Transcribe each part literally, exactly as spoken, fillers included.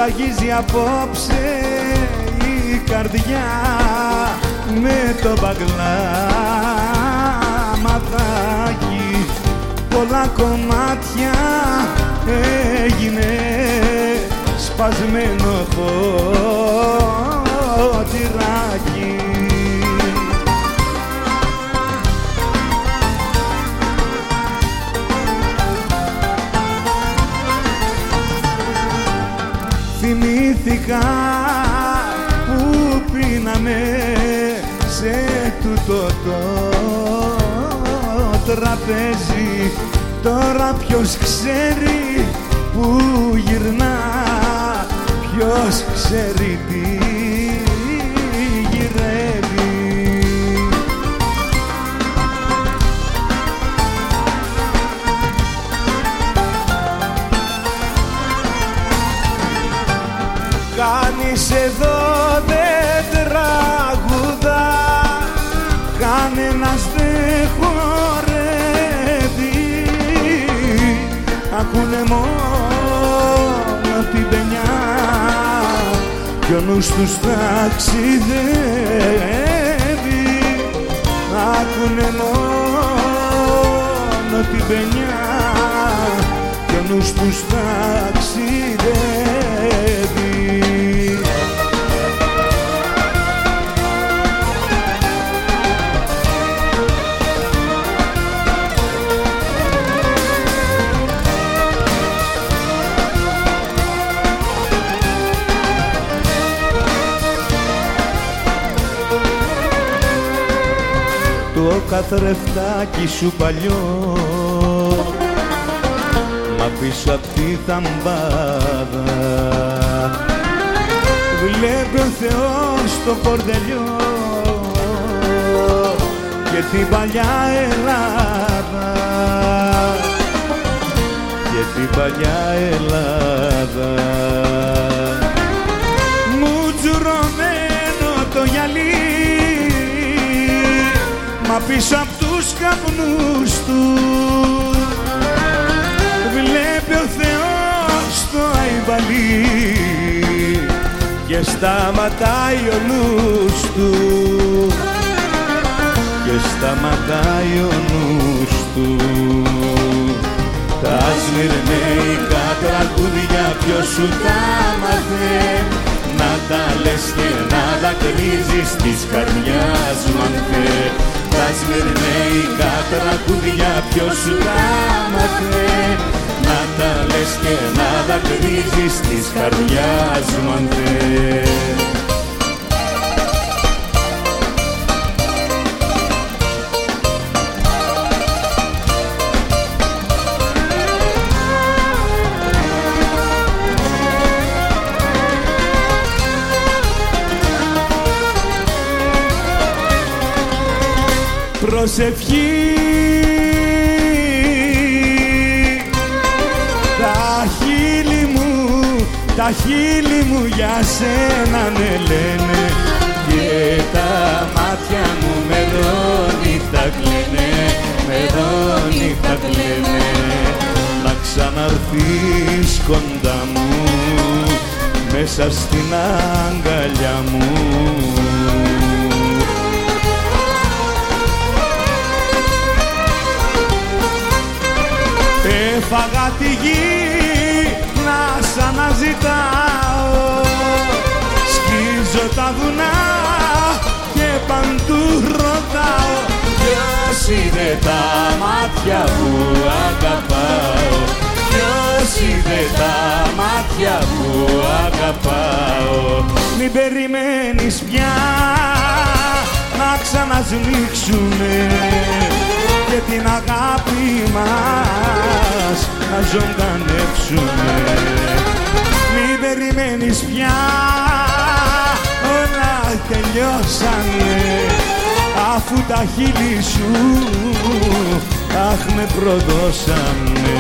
αγγίζει απόψε η καρδιά με το μπαγλάματάκι. Πολλά κομμάτια έγινε σπασμένο ποτηράκι. Θυμήθηκα που πίναμε σε τούτο το τραπέζι. Τώρα ποιος ξέρει που γυρνά, ποιος ξέρει τι γυρεύει. Κανείς εδώ δεν τραγουδά, κανένας δεν χορεύει. Ακούνε μόνο την παινιά κι ο νους τους ταξιδεύει. Ακούνε μόνο την παινιά κι ο νους τους ταξιδεύει. Το καθρεφτάκι σου παλιό, μα πίσω απ' τη θαμπάδα βλέπει ο Θεός το κορδελιό και την παλιά Ελλάδα, και την παλιά Ελλάδα. Μου τζουρωμένο το γυαλί, μα πίσω απ' τους καπνούς του βλέπει ο Θεός το αϊβαλί και σταματάει ο νους του, και σταματάει ο νους του. Τα σμυρνέικα τραγούδια ποιος σου τα μάθε, να τα λες και να δακρύζεις της καρδιάς μου αν θε. Τα σμυρνέικα τραγούδια ποιος σου τα μάθε, να τα λες και να δακρύζεις της καρδιάς μου αν θε. Προσευχή, τα χείλη μου, τα χείλη μου για σένα ναι λένε, και τα μάτια μου με νύχτα κλαίνε, με νύχτα κλαίνε. Να ξαναρθείς κοντά μου, μέσα στην αγκαλιά μου. Έφαγα τη γη να σ' αναζητάω, σκίζω τα βουνά και παντού ρωτάω, ποιος είναι τα μάτια που αγαπάω, ποιος είναι τα μάτια που αγαπάω. Μην περιμένεις πια να ξανασμίξουνε και την αγάπη μας να ζωντανεύσουνε. Μην περιμένεις πια, όλα τελειώσανε, αφού τα χείλη σου αχ με προδώσανε.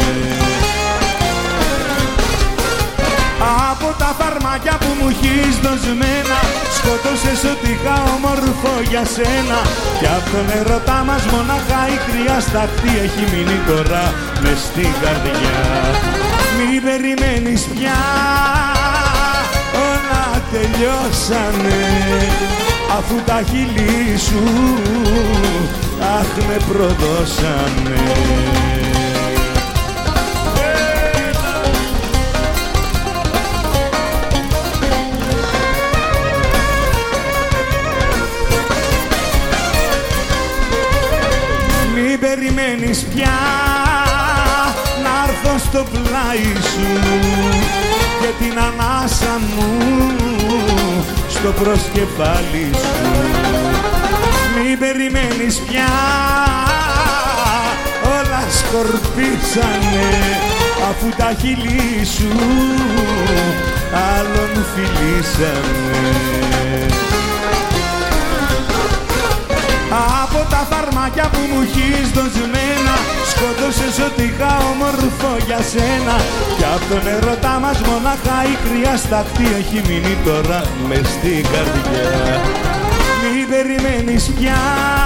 Από τα φαρμάκια που μου έχεις δοσμένα, σκότωσες ό,τι είχα όμορφο για σένα. Κι απ' τον ερωτά μας μονάχα η κρύα σταχτή έχει μείνει τώρα μες στην καρδιά. Μη περιμένεις πια, όλα τελειώσανε, αφού τα χείλη σου αχ με προδώσανε. Μη περιμένεις πια να έρθω στο πλάι σου και την ανάσα μου στο προσκεφάλι σου. Μη περιμένεις πια, όλα σκορπίσανε, αφού τα χείλη σου άλλον φιλήσανε. Από τα φαρμάκια που μου έχεις δοσμένα σκότωσες ό,τι είχα όμορφο για σένα, κι απ' τον ερωτά μας μονάχα η κρύα σταχτή έχει μείνει τώρα μες στην καρδιά. Μη περιμένεις πια,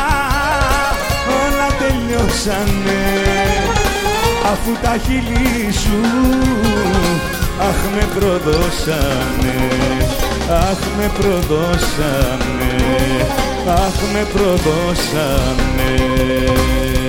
όλα τελειώσανε, αφού τα χείλη σου αχ με προδώσανε, αχ με προδώσανε, αχ με προδώσανε.